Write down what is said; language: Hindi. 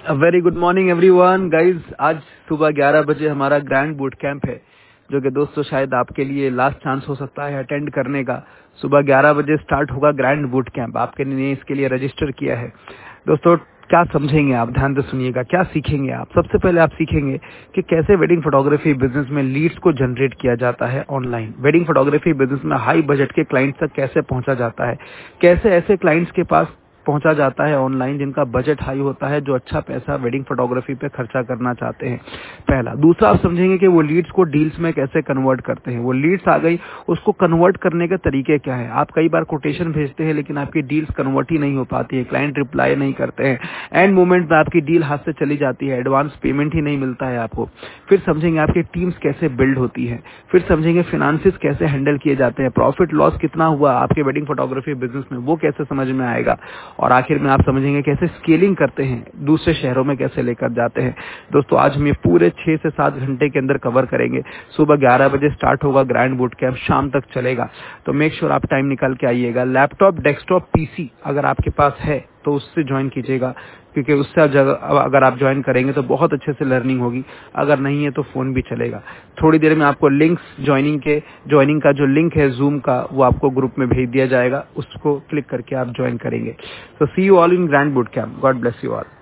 Very good morning everyone guys. आज सुबह 11 बजे हमारा ग्रैंड बूट कैंप है, जो कि दोस्तों शायद आपके लिए लास्ट चांस हो सकता है अटेंड करने का। सुबह 11 बजे स्टार्ट होगा ग्रैंड बूट कैंप। आपके लिए इसके लिए रजिस्टर किया है। दोस्तों क्या समझेंगे आप, ध्यान से सुनिएगा। क्या सीखेंगे आप? सबसे पहले आप सीखेंगे कि कैसे वेडिंग फोटोग्राफी बिजनेस में लीड्स को जनरेट किया जाता है ऑनलाइन। वेडिंग फोटोग्राफी बिजनेस में हाई बजट के क्लाइंट्स तक कैसे पहुंचा जाता है, कैसे ऐसे क्लाइंट्स के पास पहुंचा जाता है ऑनलाइन जिनका बजट हाई होता है, जो अच्छा पैसा वेडिंग फोटोग्राफी पे खर्चा करना चाहते हैं। पहला। दूसरा, आप समझेंगे कि वो लीड्स को डील्स में कैसे कन्वर्ट करते हैं। वो लीड्स आ गई, उसको कन्वर्ट करने के तरीके क्या है। आप कई बार कोटेशन भेजते हैं लेकिन आपकी डील्स कन्वर्ट ही नहीं हो पाती है, क्लाइंट रिप्लाई नहीं करते हैं, एंड मोमेंट में आपकी डील हाथ से चली जाती है, एडवांस पेमेंट ही नहीं मिलता है आपको। फिर समझेंगे आपकी टीम्स कैसे बिल्ड होती है। फिर समझेंगे फिनांसिस कैसे हैंडल किए जाते हैं, प्रॉफिट लॉस कितना हुआ आपके वेडिंग फोटोग्राफी बिजनेस में, वो कैसे समझ में आएगा। और आखिर में आप समझेंगे कैसे स्केलिंग करते हैं, दूसरे शहरों में कैसे लेकर जाते हैं। दोस्तों आज हम ये पूरे 6 से 7 घंटे के अंदर कवर करेंगे। सुबह 11 बजे स्टार्ट होगा ग्रैंड बूट कैंप, शाम तक चलेगा। तो मेक श्योर आप टाइम निकाल के आइएगा। लैपटॉप, डेस्कटॉप, पीसी अगर आपके पास है तो उससे ज्वाइन कीजिएगा, क्योंकि उससे अगर आप ज्वाइन करेंगे तो बहुत अच्छे से लर्निंग होगी। अगर नहीं है तो फोन भी चलेगा। थोड़ी देर में आपको लिंक्स ज्वाइनिंग का जो लिंक है जूम का, वो आपको ग्रुप में भेज दिया जाएगा। उसको क्लिक करके आप ज्वाइन करेंगे। So see you all in grand boot camp. God bless you all.